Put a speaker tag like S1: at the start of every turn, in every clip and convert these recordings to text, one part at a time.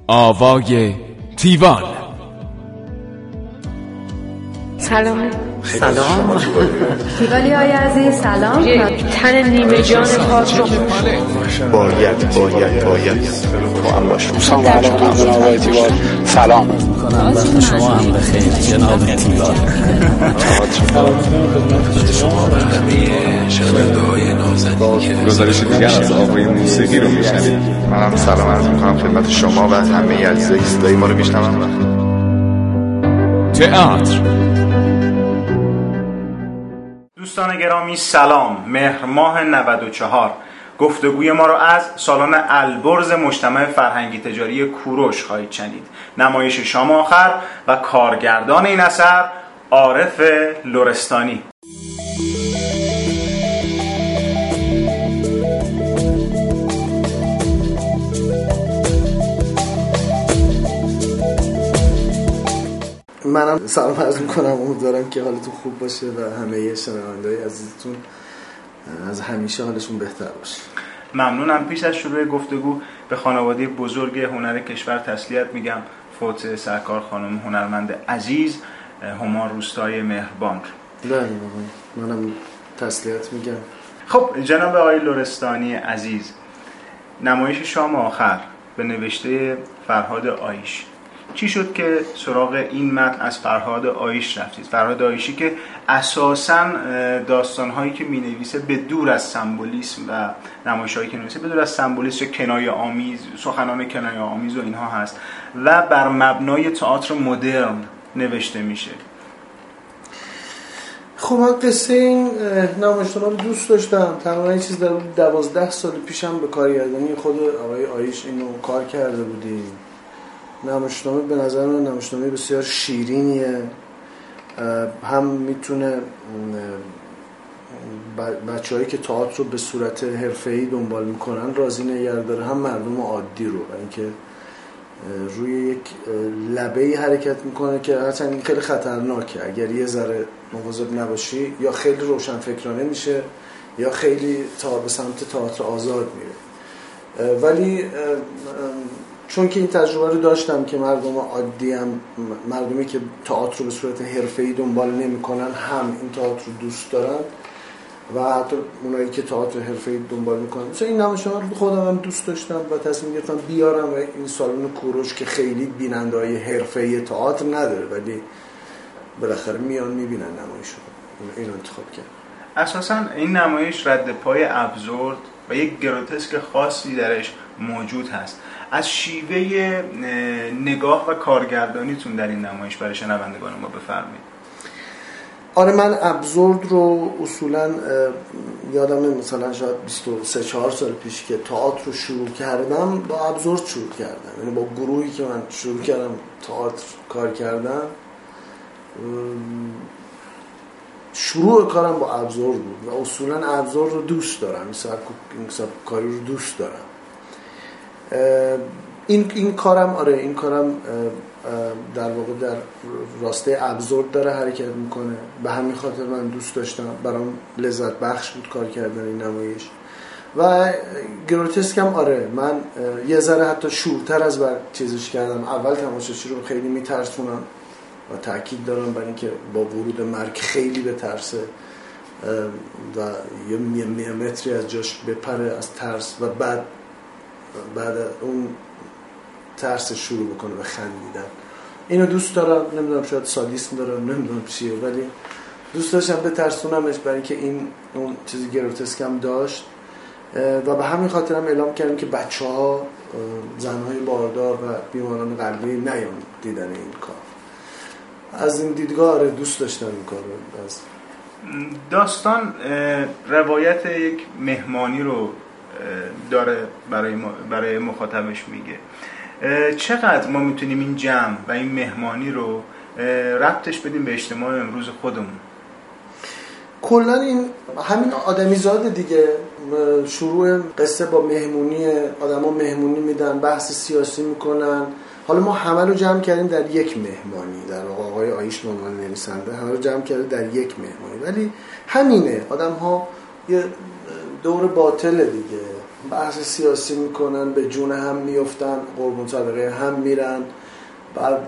S1: آوای تیوان.
S2: سلام.
S3: تیوالی های عزیز سلام.
S2: یک تن نیمه جان پاک رو
S4: باید با هم باشم.
S5: سلام میکنم وقت شما هم بخیر جناب تیوان.
S4: گزارش دیگر از آوای موسیقی رو میشنید. منم سلام عرض میکنم خدمت شما و همه عزیزای صدای ما رو میشنون.
S1: تئاتر.
S6: دوستان گرامی سلام. مهر ماه 94 گفتگوی ما را از سالن البرز مجتمع فرهنگی تجاری کوروش خواهید شنید. نمایش شام آخر و کارگردان این اثر عارف لرستانی.
S7: منم سلام عرض میکنم، امیدوارم که حالتون خوب باشه و همه شنونده‌های عزیزتون از همیشه حالشون بهتر باشه.
S6: ممنونم. پیش از شروع گفتگو به خانواده بزرگ هنر کشور تسلیت میگم. فوت سرکار خانم هنرمند عزیز هما روستای مهربان.
S7: بله منم تسلیت میگم.
S6: خب جناب آقای لرستانی عزیز، نمایش شام آخر به نوشته فرهاد آیش، چی شد که سراغ این متن از فرهاد آیش رفتید؟ فرهاد آیشی که اساساً داستان‌هایی که می‌نویسه به دور از سمبولیسم و نمایش‌هایی که می‌نویسه به دور از سمبولیسم یا کنایه آمیز، سخنان کنایه آمیز و اینها هست و بر مبنای تئاتر مدرن نوشته میشه.
S7: خب من قصه این نمایشنامه رو دوست داشتم. تقریبا یه چیز در 12 سال پیشم به کارگردانی خود آقای آیش اینو کار کرده بودیم. نمایشنامه به نظر من نمایشنامه بسیار شیرینیه، هم میتونه بچه‌هایی که تئاتر رو به صورت حرفه‌ای دنبال میکنن راضی نگه داره، هم مردم عادی رو، اینکه روی یک لبه‌ای حرکت میکنه که اصلا این خیلی خطرناکه. اگر یه ذره مواظب نباشی یا خیلی روشنفکرانه میشه یا خیلی به سمت تئاتر آزاد میره. ولی چون که این تجربه رو داشتم که مردم عادی هم، مردمی که تئاتر رو به صورت حرفه‌ای دنبال نمی‌کنن هم این تئاتر رو دوست دارن و حتی اونایی که تئاتر حرفه‌ای دنبال می‌کنن. مثلا این نمایشنامه رو خودم هم دوست داشتم و تصمیم گرفتم بیارم و این سالن کوروش که خیلی بیننده‌های حرفه‌ای تئاتر نداره ولی بالاخره میان می‌بینن نمایش رو، اینو انتخاب کردم.
S6: اساساً این نمایش رد پای ابزورد و یک گروتسک خاصی درش موجود هست. از شیوه نگاه و کارگردانیتون در این نمایش برای شنوندگان ما بفرمایید.
S7: آره من ابزورد رو اصولاً یادمه مثلا شاید 23-4 سال پیش که تئاتر رو شروع کردم با ابزورد شروع کردم، یعنی با گروهی که من شروع کردم تئاتر کار کردم. شروع کارم با ابزورد بود و اصولاً ابزورد رو دوست دارم، این کاری رو دوست دارم. این کارم این کارم در واقع در راسته ابزورد داره حرکت میکنه. به همین خاطر من دوست داشتم، برام لذت بخش بود کار کردن این نمایش. و گروتسک هم من یه ذره حتی شورتر از چیزش کردم. اول تماشاچی رو خیلی میترسونم و تاکید دارم بر اینکه با ورود مرگ خیلی بترسه و یه میلیمتری از جاش بپره از ترس و بعد اون ترس شروع بکنه به خندیدن. اینو دوست دارم. نمیدونم شاید سادیسم دارم، نمیدونم چیه، ولی دوست داشتم بترسونمش برای اینکه این اون چیزی گروتسک هم داشت و به همین خاطر هم اعلام کردم که بچه‌ها، زن‌های باردار و بیماران قلبی نیان دیدن این کار. از این دیدگاه دوست داشتم این کار رو. از
S6: داستان روایت یک مهمانی رو داره برای مخاطبش میگه. چقدر ما میتونیم این جمع و این مهمانی رو ربطش بدیم به اجتماع امروز خودمون؟
S7: کلا این همین آدمیزاد دیگه. شروع قصه با مهمونی، آدما مهمونی میدن، بحث سیاسی میکنن. حالا ما همه رو جمع کردیم در یک مهمانی. در واقع آقای آیش به عنوان نویسنده همه رو جمع کرده در یک مهمانی، ولی همینه. آدم‌ها یه دور باطله دیگه. بحث سیاسی میکنن، به جون هم میفتن، قربون صدقه هم میرن، بعد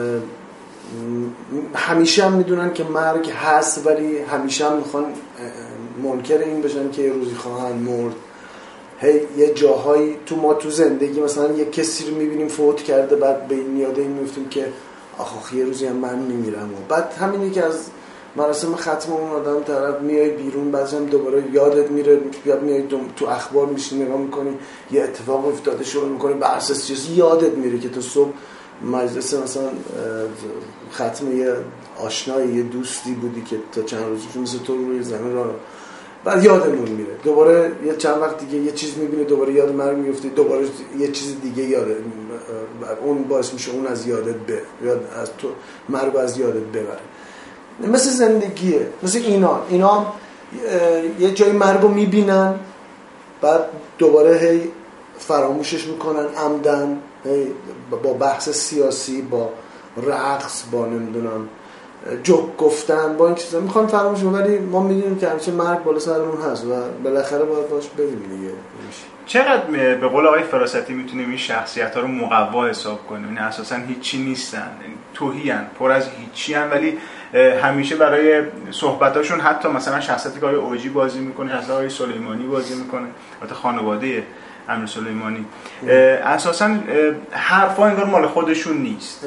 S7: همیشه هم میدونن که مرگ هست، ولی همیشه هم میخوان منکر این بشن که یه روزی خواهند مرد. هی یه جاهایی ما تو زندگی مثلا یه کسی رو میبینیم فوت کرده، بعد به این یاد این میفتیم که آخ یه روزی هم من میمیرم. و بعد همینی که از مراسم ختم اون آدم طرف میای بیرون، بعضی هم دوباره یادت میره، یاد میای تو اخبار میشینی نگاه میکنی یه اتفاق افتاده، شروع میکنی بحث سیاسی، یادت میره که تو صبح مجلس مثلا ختم یه آشنایی، یه دوستی بودی که تا چند روزی مثل تو روی زمین راه، بعد یادمون میره. دوباره یه چند وقت دیگه یه چیز میبینه، دوباره یاد مرگ میفته، دوباره یه چیز دیگه یاده، اون باعث میشه اون از یادت یاد از تو مرگ از یادت ببره. مثل زندگیه، مثل اینا یه جای مرگو میبینن، بعد دوباره هی فراموشش میکنن عمدن، با بحث سیاسی، با رقص، با نمیدونم جوک گفتن، با این چیزا میخوان فراموش کنن. ولی ما میدونیم که همیشه مرگ بالا سرمون هست و بالاخره باید باش بریم دیگه.
S6: چقدر به قول آقای فراستی میتونیم این شخصیت‌ها رو مقوا حساب کنیم؟ این اساساً هیچی نیستن، توهیان، پر از هیچی ان، ولی همیشه برای صحبتاشون حتی مثلا شخصیتی که آقای اوجی بازی میکنه، شخصیت آقای سلیمانی بازی میکنه، البته خانواده امیر سلیمانی، اساساً حرفا انگار مال خودشون نیست.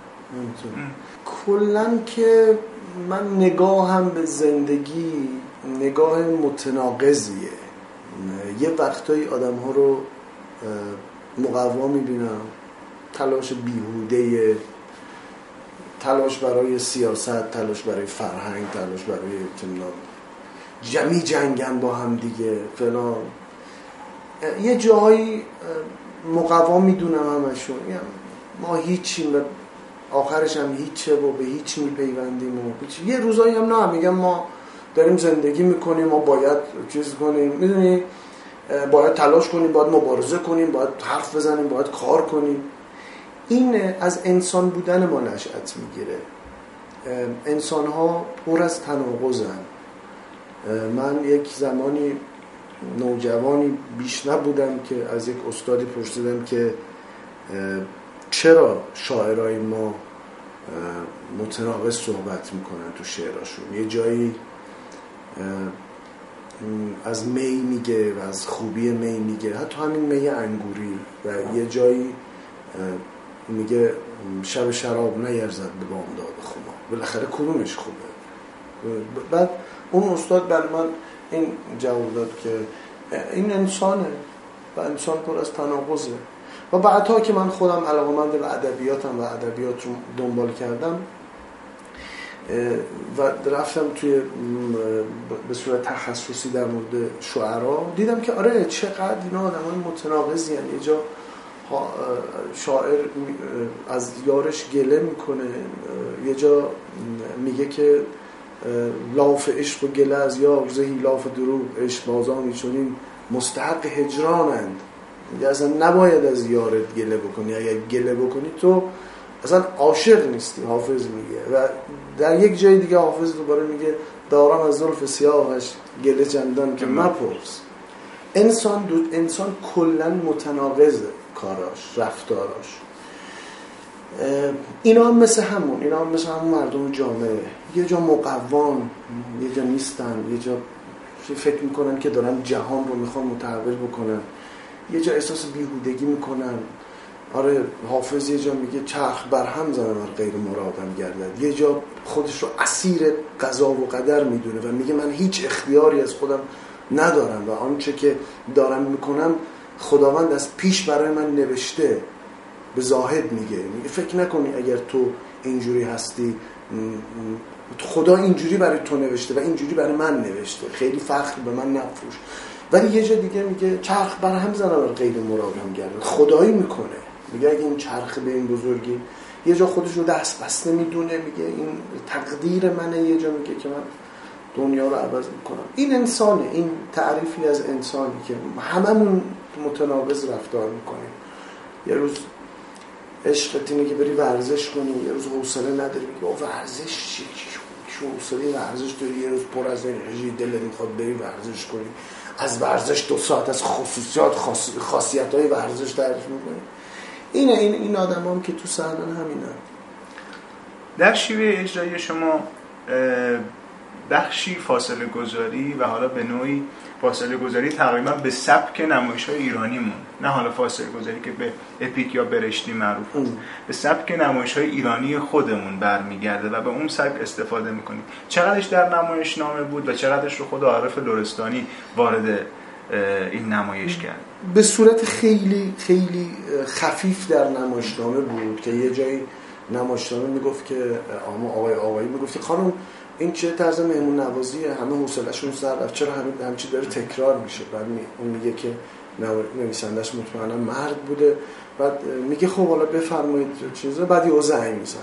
S7: کلاً که من نگاهم به زندگی نگاه متناقضیه. یه وقتایی آدم ها رو مقوا میبینم، تلاش بیهوده، تلاش برای سیاست، تلاش برای فرهنگ، تلاش برای جمعی جنگن با هم دیگه فلان. یه جایی مقوا میدونم همشون، ما هیچیم و آخرش هم هیچه و به هیچ میپیوندیم و یه روزایی هم نه، میگم ما داریم زندگی میکنیم، ما باید چیز کنیم، میدونی، باید تلاش کنیم، باید مبارزه کنیم، باید حرف بزنیم، باید کار کنیم. این از انسان بودن ما نشأت میگیره. انسان ها پر از تناقضن. من یک زمانی نوجوانی بیش نبودم که از یک استادی پرسیدم که چرا شاعرای ما متناقض صحبت میکنن تو شعراشون. یه جایی از می میگه و از خوبی می میگه، حتی همین می انگوری، و یه جایی میگه شب شراب نیرزد به بامداد خما. بالاخره کدومش خوبه؟ بعد اون استاد بر من این جواب داد که این انسانه و انسان پر از تناقضه. و بعدها که من خودم علاقه‌مند به ادبیاتم و ادبیات رو دنبال کردم و رفتم توی به صورت تخصصی در مورد شعرا، دیدم که آره چقدر اینا آدمای متناقضی هستند. یه جا شاعر از یارش گله میکنه، یه جا میگه که لاف عشق و گله از یار زهی لاف دروغ، عشق بازانی چنین مستحق هجرانند. یا اصلا نباید از یارت گله بکنی، اگر گله بکنی تو اصلا عاشق نیستی، حافظ میگه. و در یک جای دیگه حافظ دوباره میگه دارم از زلف سیاهش گله چندان که مپرس. انسان کلا متناقضه، کاراش، رفتاراش. اینا هم مثل همون مردم جامعه، یه جا مقوان، یه جا نیستن، یه جا فکر میکنن که دارن جهان رو میخوان متحول بکنن، یه جا احساس بیهودگی میکنن. آره حافظ یه جا میگه چرخ برهم زنم غیر مرادم گردد، یه جا خودش رو اسیر قضا و قدر میدونه و میگه من هیچ اختیاری از خودم ندارم و آنچه که دارم میکنم خداوند از پیش برای من نوشته. به زاهد میگه فکر نکنی اگر تو اینجوری هستی خدا اینجوری برای تو نوشته و اینجوری برای من نوشته، خیلی فخر به من نفروش. ولی یه جا دیگه میگه چرخ برهم زنم غیر مرادم گردد، خدایی میکنه، میگه اگه این چرخ به این بزرگی، یه جا خودش رو دست بسته میدونه، میگه این تقدیر منه، یه جا میگه که من دنیا رو عوض میکنم. این انسانه، این تعریفی از انسانی که هممون متناقض رفتار میکنیم. یه روز عشقت اینه که بری ورزش کنی، یه روز حوصله نداری، میگه ورزش چی حوصله ورزش داری، یه روز پر از انرژی دلت میخواد بری ورزش کنی، از ورزش 2 ساعت از خصوصیات خاصیت‌های ورزش تعریف میکنه. این آدمام که تو صحنه همینن.
S6: در شیوه اجرایی شما بخشی فاصله گذاری و حالا به نوعی فاصله گذاری تقریبا به سبک نمایش‌های ایرانیمون، نه حالا فاصله گذاری که به اپیک یا برشتی معروف است، به سبک نمایش‌های ایرانی خودمون برمیگرده و به اون سبک استفاده می‌کنیم. چقدرش در نمایشنامه بود و چقدرش رو خود عارف لرستانی وارد این نمایش کرد؟
S7: به صورت خیلی خیلی خفیف در نمایشنامه بود که یه جایی نمایشنامه میگفت که آقایی میگفت که خانم این چه طرز مهمون نوازیه، همه حوصله‌شون سر رفت، چرا همین داره تکرار میشه؟ بعد اون میگه که نویسندش مطمئنا مرد بوده، بعد میگه خب حالا بفرمایید چیزا، بعد یهو زنگ میزنن.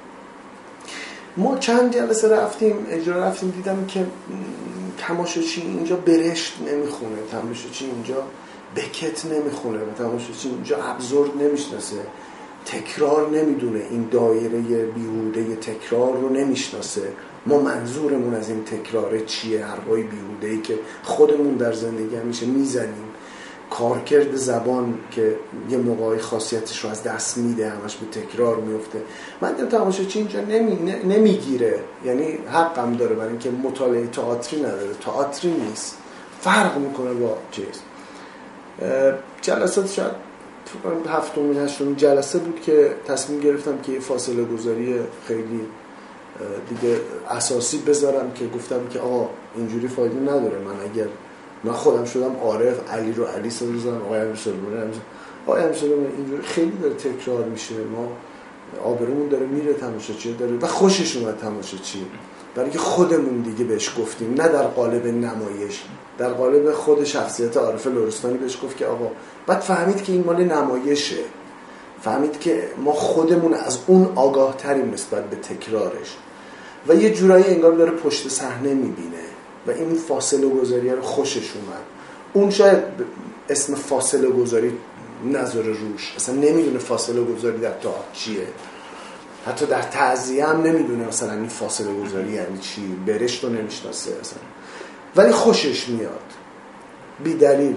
S7: ما چند جلسه رفتیم اجرا رفتیم، دیدم که تماشاچی اینجا برشت نمیخونه، تماشاچی اینجا بکت نمیخونه و تماشاچی اینجا ابزورد نمیشناسه، تکرار نمیدونه، این دایره بیهوده تکرار رو نمیشناسه. ما منظورمون از این تکراره چیه؟ حرفای بیهوده‌ای که خودمون در زندگی همیشه میزنیم، کارکرد زبان که یه موقعی خاصیتش رو از دست میده، همش به تکرار میفته. من دیدم تماشاچی اینجا نمیگیره، یعنی حقم داره برای اینکه مطالعه تئاتری نداره، تئاتری نیست، فرق میکنه با چیز. جلسات شاید 7 8 جلسه بود که تصمیم گرفتم که یه فاصله گذاری خیلی دیگه اساسی بذارم، که گفتم که آقا اینجوری فایده نداره. من خودم شدم عارف، علی رو علی سازم، آقای امسلمون اینجوری خیلی داره تکرار میشه، ما آبرومون داره میره، تماشاچی داره و خوشش اومد تماشاچی، برای که خودمون دیگه بهش گفتیم، نه در قالب نمایش، در قالب خود شخصیت عارف لرستانی بهش گفت که آقا، بعد فهمید که این مال نمایشه، فهمید که ما خودمون از اون آگاه تریم نسبت به تکرارش و یه جورایی انگار داره پشت صحنه میبینه و این فاصله گذاری رو خوشش اومد. اون شاید اسم فاصله گذاری نذاره روش، اصلا نمیدونه فاصله گذاری در تئاتر چیه، حتی در تعزیه هم نمیدونه مثلا این فاصله گذاری یعنی چی، برشت رو نمیشناسه اصلا، ولی خوشش میاد بی دلیل،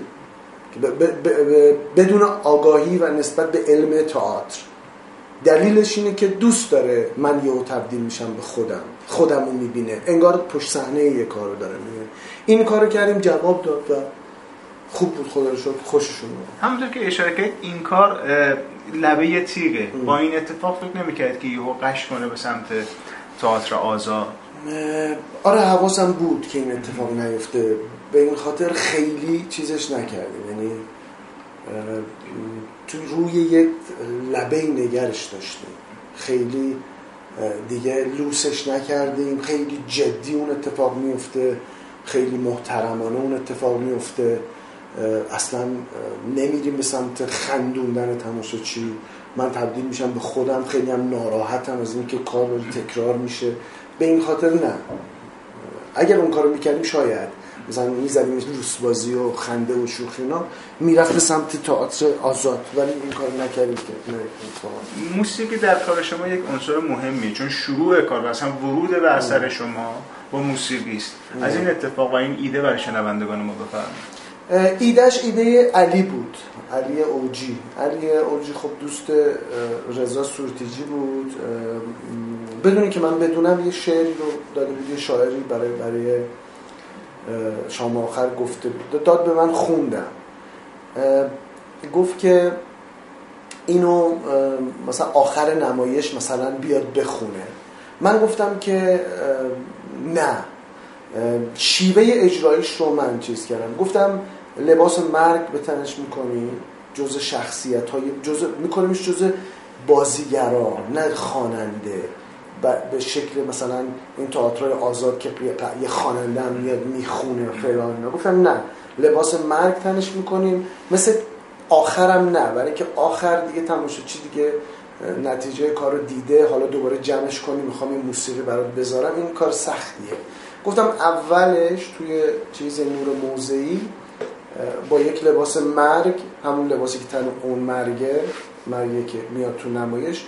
S7: بدون آگاهی و نسبت به علم تئاتر. دلیلش اینه که دوست داره من یهو تبدیل میشم به خودمو میبینه، انگار پشت صحنه یه کارو داره میبینه. این کارو کردیم، جواب داد و خوب بود، خدا رو شکر خوششون بود.
S6: همونطور که اشاره کردید این کار لبه تیغه. با این اتفاق فکر نمی‌کردید که یهو قش کنه به سمت تئاتر آزاد؟
S7: آره حواسم بود که این اتفاق نیفته، به این خاطر خیلی چیزش نکردیم، یعنی تو روی یک لبه نگرش داشتیم، خیلی دیگه لوسش نکردیم، خیلی جدی اون اتفاق میفته، خیلی محترمانه اون اتفاق میفته، اصلا نمیریم به سمت خندوندن تماشاچی. من تبدیل میشم به خودم، خیلی هم ناراحتم از این که کار تکرار میشه، به این خاطر نه. اگر اون کارو میکردیم شاید مثلا میزدیم لوسبازی و خنده و شوخی اینا، میرفت به سمت تئاتر آزاد، ولی این کارو نکردیم. که
S6: موسیقی در کار شما یک عنصر مهمیه، چون شروع کار و اصلا ورود به اثر شما با موسیقی است. از این اتفاق و این ایده برای شنوندگان ما بفرمایید.
S7: ایدهش ایده علی بود، علی اوجی خب دوست رضا سورتیجی بود، بدونی که من بدونم یه شعری رو داده بود، یه شاعری برای شام آخر گفته بود، داد به من، خوندم، گفت که اینو مثلا آخر نمایش مثلا بیاد بخونه. من گفتم که نه، شیوه اجرایش رو من چیز کردم، گفتم لباس مرگ به تنش میکنی، جزء شخصیت های میکنیمش جزء بازیگرا، نه خواننده، به شکل مثلا این تئاترهای آزاد که یه خواننده هم میاد میخونه فلان. گفتم نه، لباس مرگ تنش میکنیم، مثل آخرم نه، برای که آخر دیگه تماشاچی دیگه نتیجه کارو دیده، حالا دوباره جمعش کنیم میخوام این موسیقی برات بذارم، این کار سختیه. گفتم اولش توی چیز نور موضعی با یک لباس مرگ، همون لباسی که تن اون مرگی که میاد تو نمایش،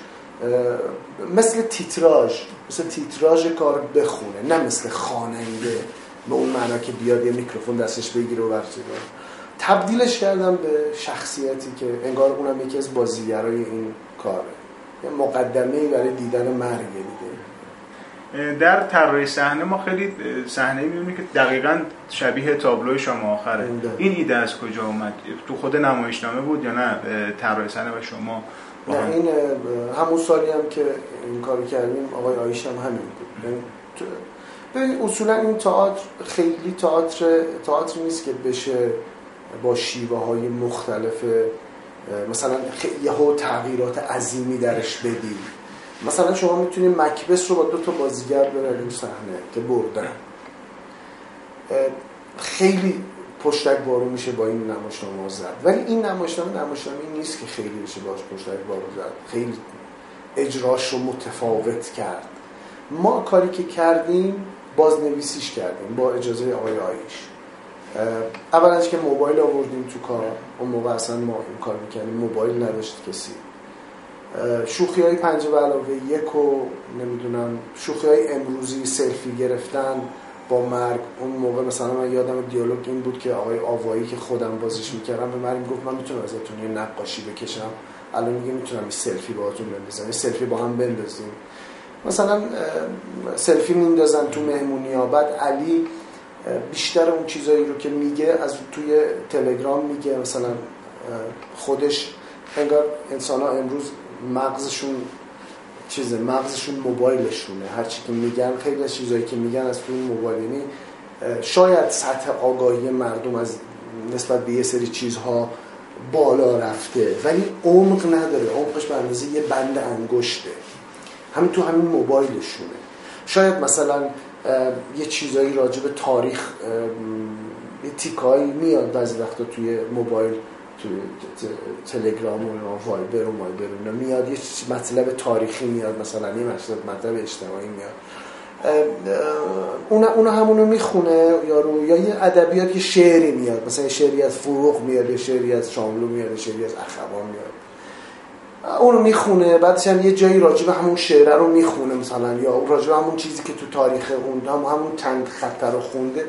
S7: مثل تیتراژ کار بخونه، نه مثل خواننده به اون معنا که بیاد یه میکروفون دستش بگیره و ورزش کنه. تبدیلش کردم به شخصیتی که انگار اونم یکی از بازیگرای این کاره، یه مقدمه‌ای برای دیدن مرگ دیگه.
S6: در طراحی صحنه ما خیلی صحنه می‌بینیم که دقیقاً شبیه تابلوی شما آخره. این ایده از کجا اومد؟ تو خود نمایشنامه بود یا نه طراحی صحنه و شما؟
S7: نه این همون سالی هم که این کارو کردیم آقای آیش هم همین بود. ببین اصولا این تئاتر خیلی تئاتر نیست که بشه با شیوه‌های مختلف مثلا یهو تغییرات عظیمی درش بدیم. مثلا شما میتونید مکبث رو با 2 تا بازیگر ببرید صحنه که بردن، خیلی پشتک بارو میشه با این نمایشنامه زد، ولی این نمایشنامه نیست که خیلی بشه باش پشتک بارو زد، خیلی اجراش رو متفاوت کرد. ما کاری که کردیم بازنویسیش کردیم با اجازه آقای آیش. اول از که موبایل آوردیم تو کار، اون موقع اصلا ما این کار میکنیم موبایل نداشت کسی. شوخی‌های 5+1 و نمیدونم شوخی‌های امروزی سلفی گرفتن با مرگ. اون موقع مثلا من یادم دیالوگ این بود که آقای آوایی که خودم بازیش میکردم به من گفت من میتونم ازتون یه نقاشی بکشم، الان میگه میتونم این سلفی باهاتون بندازم، این سلفی با هم بندازیم. مثلا سلفی میندازن تو مهمونی‌ها، بعد علی بیشتر اون چیزایی رو که میگه از توی تلگرام میگه. مثلا خودش انگار انسان‌ها امروز مغزشون موبایلشونه، هرچی که میگن خیلی از چیزایی که میگن از توی موبایل. یعنی شاید سطح آگاهی مردم از نسبت به یه سری چیزها بالا رفته ولی عمق نداره، عمقش به اندازه یه بند انگشته، همین تو همین موبایلشونه. شاید مثلا یه چیزایی راجع به تاریخ یه تیکایی میاد بعضی وقتا توی موبایل، توی تلگرام و وایبر میاد یه مطلب تاریخی میاد، مثلا یه مطلب اجتماعی میاد، اون همونو میخونه یارو، یا یه ادبیات که شعری میاد، مثلا یه شعری از فروغ میاد، یه شعری از شاملو میاد، یه شعری از اخوان میاد، اونو میخونه. بعدش هم یه جایی راجع به همون شعر رو میخونه مثلا، یا راجع به همون چیزی که تو تاریخ اون همون چند خط رو خونده.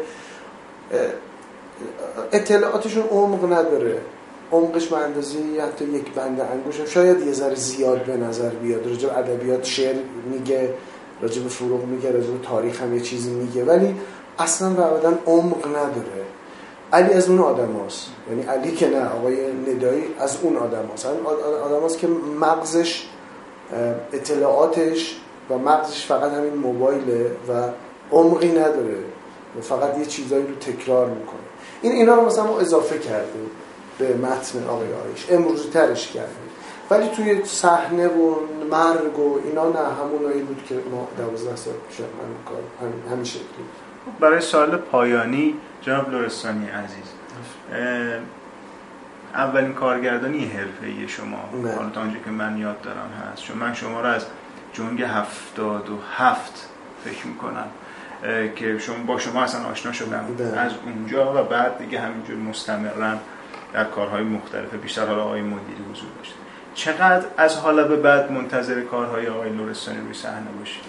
S7: اطلاعاتشون عمق نداره، عمقش به اندازه حتی یک بند انگشت، شاید یه ذره زیاد به نظر بیاد. راجع به ادبیات شعر میگه، راجع به فروغ میگه، راجع به تاریخ هم یه چیزی میگه، ولی اصلا و ابدا عمق نداره. علی از اون آدماست، یعنی علی که نه، آقای ندایی از اون آدماست. آدماست که مغزش اطلاعاتش و مغزش فقط همین موبایله و عمقی نداره و فقط یه چیزایی رو تکرار میکنه. اینا رو مثلا ما اضافه کردیم به متن آقای آیش، امروزی ترش کردیم، ولی توی صحنه و مرگ و اینا نه، همونایی بود که ما 12 سال پیش همین شکلی.
S6: برای سوال پایانی جناب لرستانی عزیز، اولین کارگردانی حرفه‌ای شما حالا تا اونجا که من یاد دارم هست، چون من شما رو از جنگ 77 فکر میکنم که شما با شما اصلا آشنا شدم از اونجا و بعد دیگه همینجور مستمرا در کارهای مختلف بیشتر حالا آقای مدیری حضور داشت. چقدر از حالا به بعد منتظر کارهای آقای لرستانی روی صحنه باشید؟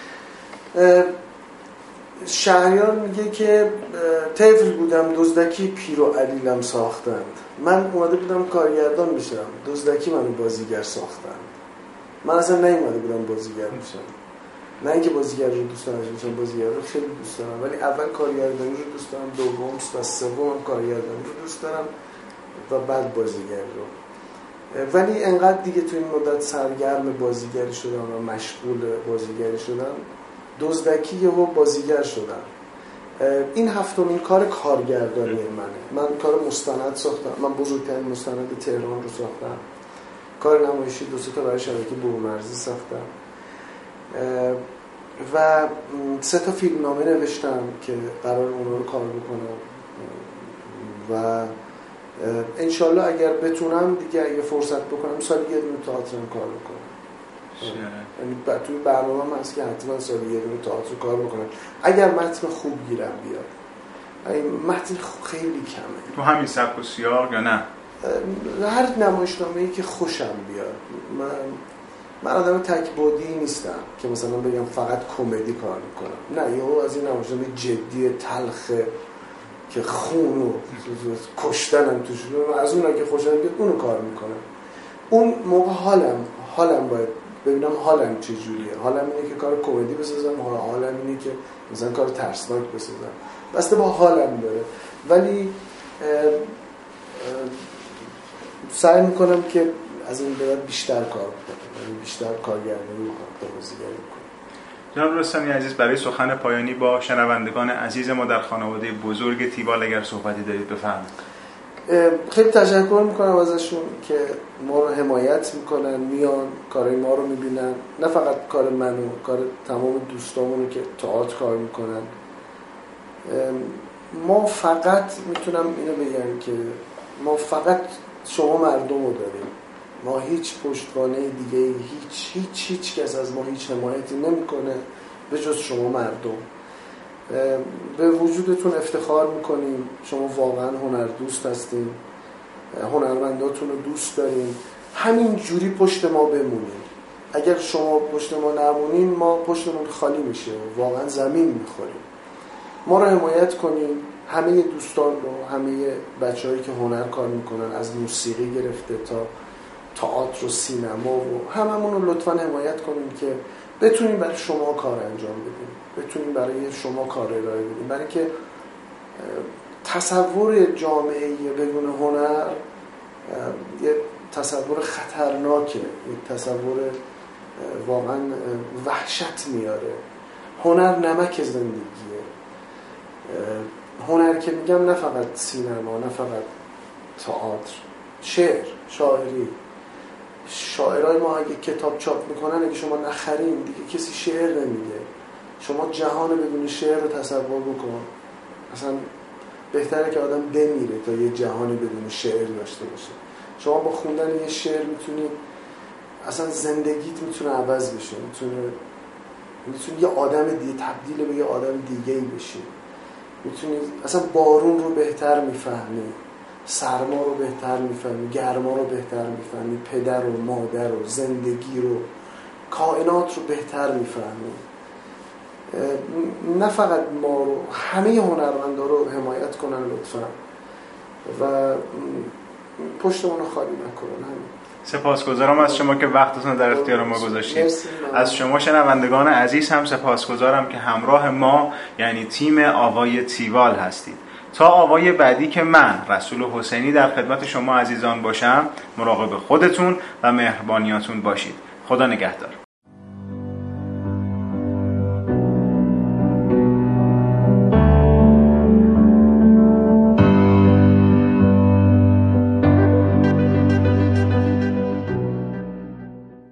S7: شهریار میگه که طفل بودم دزدکی پیر و علیلم ساختند. من اومده بودم کارگردان بشم، دزدکی منو بازیگر ساختند. من اصلا نیومده بودم بازیگر بشم، نه اینکه بازیگر رو دوست دارم، بازیگر رو خیلی دوست دارم، ولی اول کارگردانی رو دوست دارم، دوم و سوم کارگردانی رو دوست دارم و بعد بازیگر رو. ولی انقدر دیگه تو این مدت سرگرم بازیگری شدم و مشغول بازیگری شدم، دزدکی یهو بازیگر شدم. این هفتمین کار کارگردانی منه. من کار مستند ساختم، من بزرگترین مستند تهران رو ساختم، کار نمایشی 2-3 تا برای شبکه بومرزی ساختم و 3 تا فیلمنامه نوشتم که قرار اونا رو کار بکنم و انشالله اگر بتونم دیگه اگه فرصت بکنم سال یه دونه تئاترم کار بکنم. یعنی توی برنامه‌ام هست که حتما سال یه دونه تئاتر کار بکنم اگر متن خوب گیرم بیاد. این متن خیلی کمه.
S6: تو همین سبک و سیاق یا نه؟
S7: هر نمایشنامه‌ای که خوشم بیاد. من من آدم تک‌بعدی نیستم که مثلا بگم فقط کمدی کار میکنم. نه، یهو از این نمایشنامه جدی تلخه که خون و کشتنم توش، از اونایی که خوشم میاد اونو کار میکنم. اون موقع حالم باید ببینم حالم چه جوریه. حالم اینه که کار کمدی بسازم، حالم اینه که مثلا کار ترسناک بسازم، بسته با حالم داره. ولی سعی میکنم که از این به بعد بیشتر کار کنم، یعنی بیشتر کارگردانی میکنم، بازیگری میکنم.
S6: جناب رستمی عزیز، برای سخن پایانی با شنوندگان عزیز ما در خانواده بزرگ تیوال اگر صحبتی دارید بفرمایید.
S7: خیلی تشکر میکنم ازشون که ما رو حمایت میکنن، میان کارهای ما رو میبینن، نه فقط کار منو، کار تمام دوستامونو که تئاتر کار میکنن. ما فقط میتونم اینو بگم که ما فقط شما مردم رو داریم، ما هیچ پشتوانه دیگه، هیچ کس از ما هیچ حمایتی نمیکنه به جز شما مردم. به وجودتون افتخار میکنیم، شما واقعا هنر دوست هستین، هنرمنداتون رو دوست داریم، همین جوری پشت ما بمونیم. اگر شما پشت ما نمونین ما پشتمون خالی میشه و واقعا زمین میخوریم. ما رو حمایت کنیم، همه دوستان رو، همه بچه‌هایی که هنر کار میکنن، از موسیقی گرفته تا تئاتر و سینما و هممون رو لطفاً حمایت کنیم که بتونیم برای شما کار انجام بدیم، بتونیم برای شما کار ارائه بدیم. برای که تصور جامعه بدون هنر یه تصور خطرناکه، یه تصور واقعا وحشت میاره. هنر نمک زندگیه. هنر که میگم نه فقط سینما، نه فقط تئاتر، شعر، شاعری. شاعرای ما اگه کتاب چاپ میکنن، اگه شما نخرین دیگه کسی شعر نمیگه. شما جهان بدون شعر رو تصور بکن، اصلا بهتره که آدم بمیره تا یه جهانی بدون شعر داشته باشه. شما با خوندن یه شعر میتونی اصلا زندگیت میتونه عوض بشه، میتونی یه آدم دیگه تبدیل به یه آدم دیگه‌ای بشی، میتونی اصلا بارون رو بهتر میفهمی، سرما رو بهتر میفهمی، گرما رو بهتر میفهمی، پدر و مادر و زندگی رو، کائنات رو بهتر میفهمی. نه فقط ما رو، همه هنرمندا رو حمایت کنن لطفا و پشتمون رو خالی نکنن. همین.
S6: سپاسگزارم از شما که وقتتون در اختیار ما گذاشتید. از شما شنوندگان عزیز هم سپاسگزارم که همراه ما یعنی تیم آوای تیوال هستید. تا آوای بعدی که من رسول حسینی در خدمت شما عزیزان باشم، مراقب خودتون و مهربانیاتون باشید. خدا نگهدار.